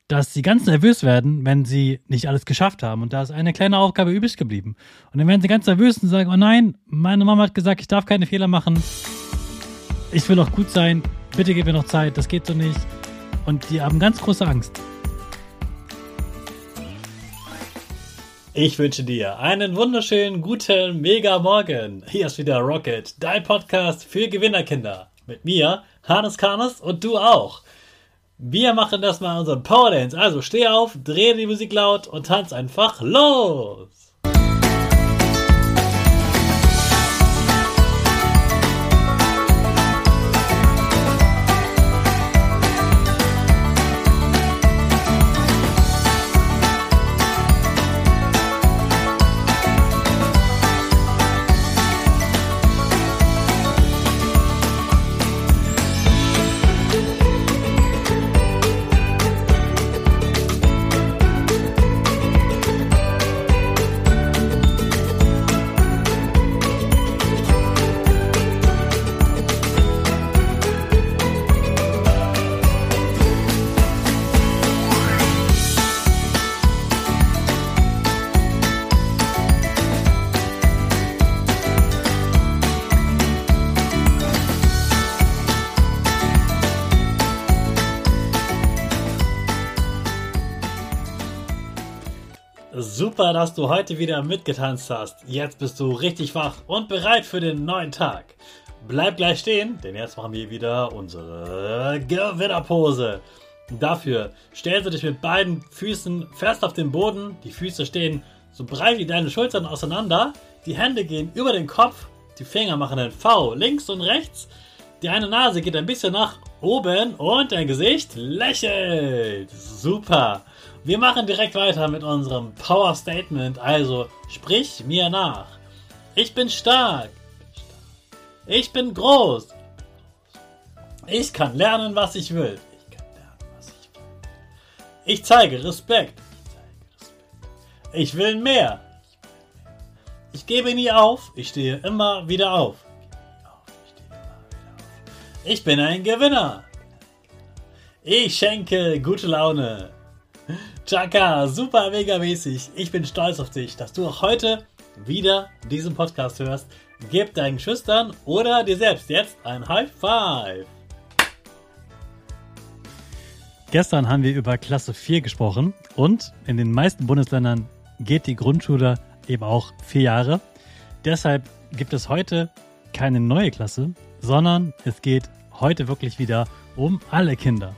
dass sie ganz nervös werden, wenn sie nicht alles geschafft haben. Und da ist eine kleine Aufgabe übrig geblieben. Und dann werden sie ganz nervös und sagen, oh nein, meine Mama hat gesagt, ich darf keine Fehler machen. Ich will auch gut sein. Bitte gib mir noch Zeit, das geht so nicht. Und die haben ganz große Angst. Ich wünsche dir einen wunderschönen, guten, mega Morgen. Hier ist wieder Rocket, dein Podcast für Gewinnerkinder. Mit mir, Hannes Karnes und du auch. Wir machen das mal unseren Power Dance. Also steh auf, dreh die Musik laut und tanz einfach los. Super, dass du heute wieder mitgetanzt hast. Jetzt bist du richtig wach und bereit für den neuen Tag. Bleib gleich stehen, denn jetzt machen wir wieder unsere Gewinnerpose. Dafür stellst du dich mit beiden Füßen fest auf den Boden. Die Füße stehen so breit wie deine Schultern auseinander. Die Hände gehen über den Kopf. Die Finger machen ein V links und rechts. Die eine Nase geht ein bisschen nach oben und dein Gesicht lächelt. Super. Wir machen direkt weiter mit unserem Power Statement. Also sprich mir nach. Ich bin stark. Ich bin groß. Ich kann lernen, was ich will. Ich zeige Respekt. Ich will mehr. Ich gebe nie auf. Ich stehe immer wieder auf. Ich bin ein Gewinner. Ich schenke gute Laune. Chaka, super mega mäßig. Ich bin stolz auf dich, dass du auch heute wieder diesen Podcast hörst. Gib deinen Geschwistern oder dir selbst jetzt ein High Five. Gestern haben wir über Klasse 4 gesprochen und in den meisten Bundesländern geht die Grundschule eben auch 4 Jahre. Deshalb gibt es heute keine neue Klasse, sondern es geht heute wirklich wieder um alle Kinder.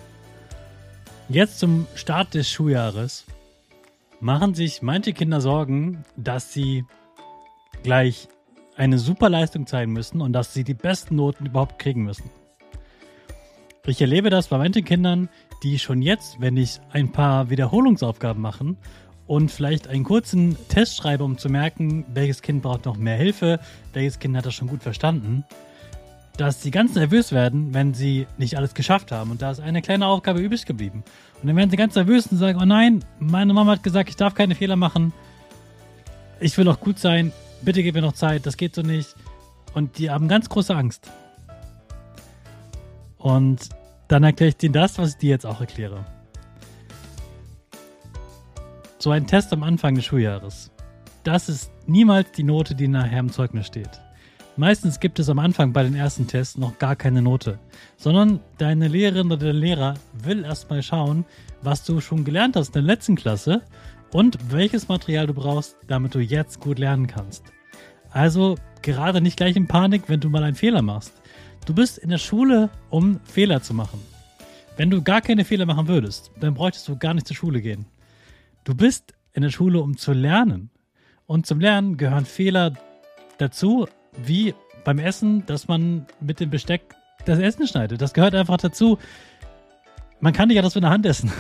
Jetzt zum Start des Schuljahres machen sich manche Kinder Sorgen, dass sie gleich eine super Leistung zeigen müssen und dass sie die besten Noten überhaupt kriegen müssen. Ich erlebe das bei manchen Kindern, die schon jetzt, wenn ich ein paar Wiederholungsaufgaben machen und vielleicht einen kurzen Test schreibe, um zu merken, welches Kind braucht noch mehr Hilfe, welches Kind hat das schon gut verstanden, dass sie ganz nervös werden, wenn sie nicht alles geschafft haben. Und da ist eine kleine Aufgabe übrig geblieben. Und dann werden sie ganz nervös und sagen, oh nein, meine Mama hat gesagt, ich darf keine Fehler machen. Ich will auch gut sein. Bitte gib mir noch Zeit, das geht so nicht. Und die haben ganz große Angst. Und dann erkläre ich denen das, was ich dir jetzt auch erkläre. So ein Test am Anfang des Schuljahres. Das ist niemals die Note, die nachher im Zeugnis steht. Meistens gibt es am Anfang bei den ersten Tests noch gar keine Note, sondern deine Lehrerin oder der Lehrer will erstmal schauen, was du schon gelernt hast in der letzten Klasse und welches Material du brauchst, damit du jetzt gut lernen kannst. Also gerade nicht gleich in Panik, wenn du mal einen Fehler machst. Du bist in der Schule, um Fehler zu machen. Wenn du gar keine Fehler machen würdest, dann bräuchtest du gar nicht zur Schule gehen. Du bist in der Schule, um zu lernen. Und zum Lernen gehören Fehler dazu, wie beim Essen, dass man mit dem Besteck das Essen schneidet. Das gehört einfach dazu. Man kann nicht alles mit der Hand essen.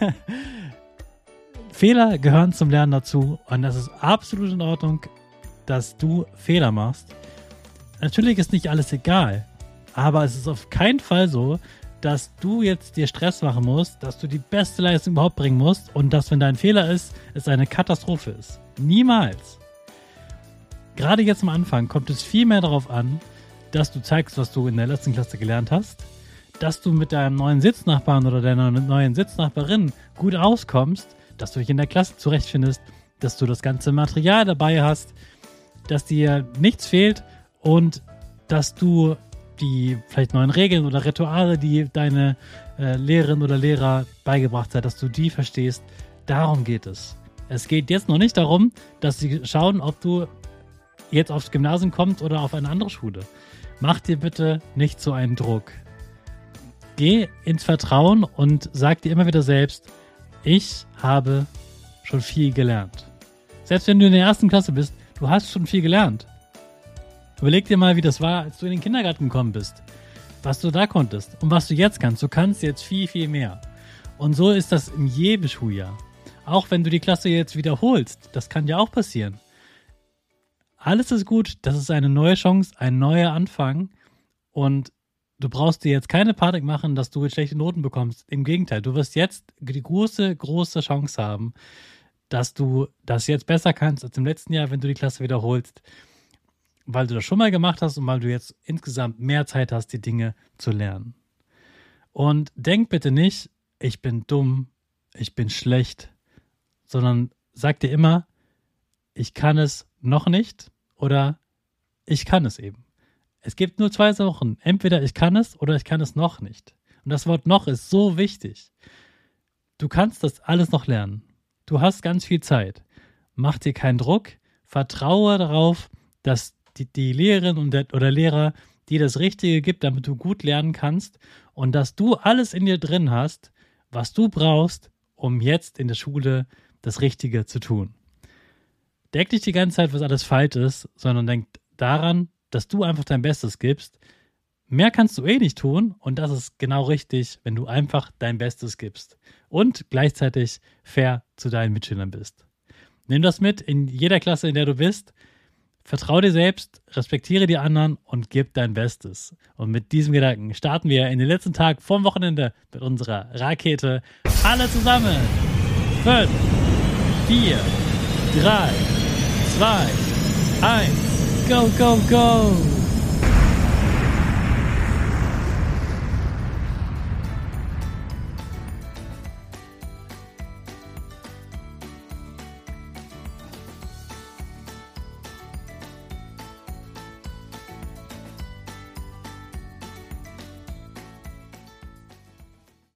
Fehler gehören zum Lernen dazu und das ist absolut in Ordnung, dass du Fehler machst. Natürlich ist nicht alles egal, aber es ist auf keinen Fall so, dass du jetzt dir Stress machen musst, dass du die beste Leistung überhaupt bringen musst und dass, wenn da ein Fehler ist, es eine Katastrophe ist. Niemals. Gerade jetzt am Anfang kommt es viel mehr darauf an, dass du zeigst, was du in der letzten Klasse gelernt hast, dass du mit deinem neuen Sitznachbarn oder deiner neuen Sitznachbarin gut auskommst, dass du dich in der Klasse zurechtfindest, dass du das ganze Material dabei hast, dass dir nichts fehlt und dass du die vielleicht neuen Regeln oder Rituale, die deine Lehrerin oder Lehrer beigebracht hat, dass du die verstehst. Darum geht es. Es geht jetzt noch nicht darum, dass sie schauen, ob du jetzt aufs Gymnasium kommst oder auf eine andere Schule. Mach dir bitte nicht so einen Druck. Geh ins Vertrauen und sag dir immer wieder selbst, ich habe schon viel gelernt. Selbst wenn du in der 1. Klasse bist, du hast schon viel gelernt. Überleg dir mal, wie das war, als du in den Kindergarten gekommen bist. Was du da konntest und was du jetzt kannst. Du kannst jetzt viel, viel mehr. Und so ist das in jedem Schuljahr. Auch wenn du die Klasse jetzt wiederholst, das kann ja auch passieren. Alles ist gut, das ist eine neue Chance, ein neuer Anfang und du brauchst dir jetzt keine Panik machen, dass du jetzt schlechte Noten bekommst. Im Gegenteil, du wirst jetzt die große, große Chance haben, dass du das jetzt besser kannst als im letzten Jahr, wenn du die Klasse wiederholst, weil du das schon mal gemacht hast und weil du jetzt insgesamt mehr Zeit hast, die Dinge zu lernen. Und denk bitte nicht, ich bin dumm, ich bin schlecht, sondern sag dir immer, ich kann es noch nicht oder ich kann es eben. Es gibt nur 2 Sachen. Entweder ich kann es oder ich kann es noch nicht. Und das Wort noch ist so wichtig. Du kannst das alles noch lernen. Du hast ganz viel Zeit. Mach dir keinen Druck. Vertraue darauf, dass die Lehrerin oder Lehrer dir das Richtige gibt, damit du gut lernen kannst und dass du alles in dir drin hast, was du brauchst, um jetzt in der Schule das Richtige zu tun. Denk nicht die ganze Zeit, was alles falsch ist, sondern denk daran, dass du einfach dein Bestes gibst. Mehr kannst du eh nicht tun und das ist genau richtig, wenn du einfach dein Bestes gibst und gleichzeitig fair zu deinen Mitschülern bist. Nimm das mit in jeder Klasse, in der du bist. Vertraue dir selbst, respektiere die anderen und gib dein Bestes. Und mit diesem Gedanken starten wir in den letzten Tag vorm Wochenende mit unserer Rakete. Alle zusammen. 5, 4, 3, 2, 1. Go, go, go!